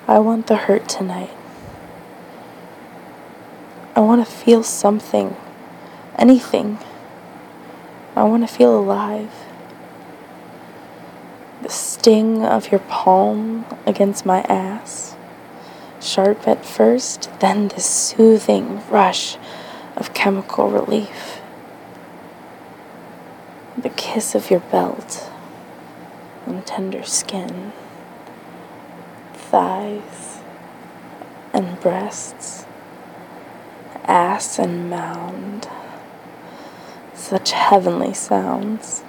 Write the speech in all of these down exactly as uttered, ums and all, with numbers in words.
I want the hurt tonight. I want to feel something, anything. I want to feel alive. The sting of your palm against my ass, sharp at first, then this soothing rush of chemical relief. The kiss of your belt on tender skin, thighs and breasts, ass and mound, such heavenly sounds.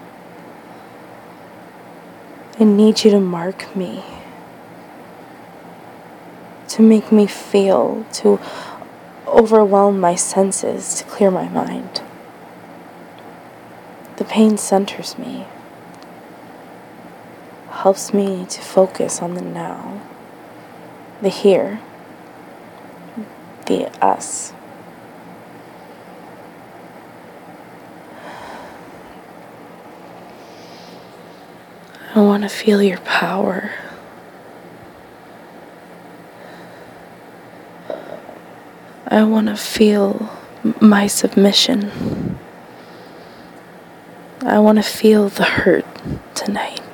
I need you to mark me, to make me feel, to overwhelm my senses, to clear my mind. The pain centers me, helps me to focus on the now, the here, the us. I want to feel your power. I want to feel my submission. I want to feel the hurt tonight.